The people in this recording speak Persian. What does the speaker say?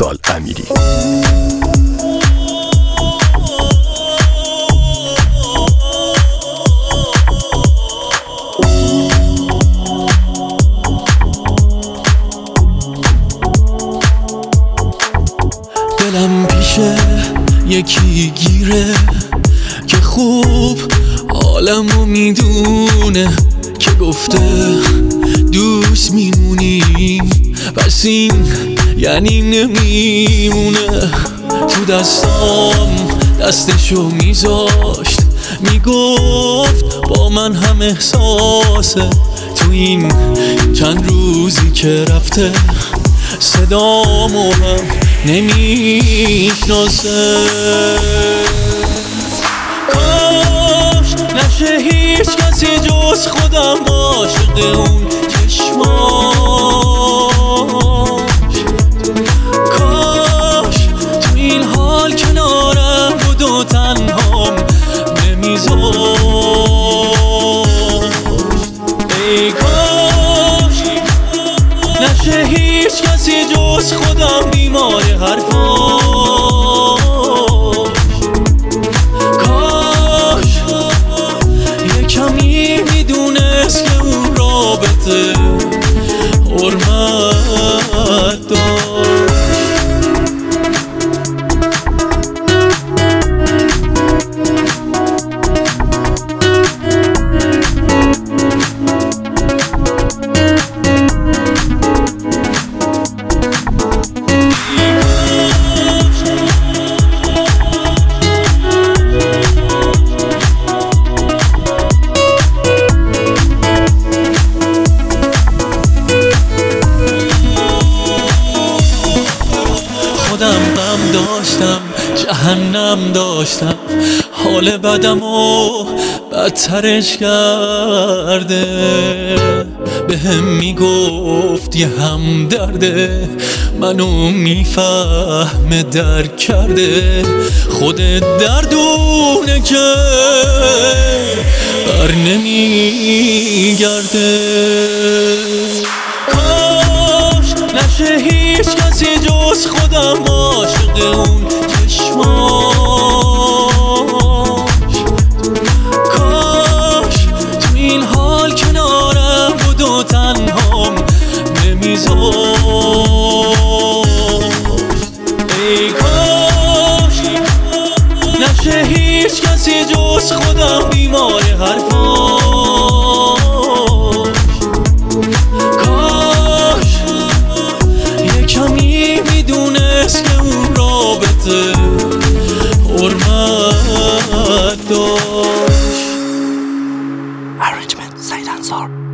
پارسال امیری. دلم پیشه یکی گیره که خوب عالمو میدونه، که گفته دوست میمونیم پس این یعنی نمیمونه. تو دستام دستشو میذاشت، میگفت با من هم احساسه. تو این چند روزی که رفته صدامو هم نمیشناسه. کاش نشه هیچ کسی جز خودم عاشق اون چشماش. کاش تو این حال کنارم بود و تنهام نمیذاشت. ای کاش نشه هیچ کسی جز خودم بیمار حرفاش. کاش یه کمی میدونست که اون رابطه حرمت داشت. غم داشتم، جهنم داشتم، حال بدم و بدترش کرده. به هم میگفت یه هم درده، منو میفهمه درک کرده. خودت دردونه که بر نمیگرده. کاش نشه هیچ کسی جز خودم عاشق اون چشماش. کاش تو این حال کنارم بود و تنهام نمیذاشت. ای کاش نشه هیچ کسی جز خودم بیمار حرفاش. کاش یه کمی میدونست که اون رابطه حرمت داشت. Arrangement سید انصار.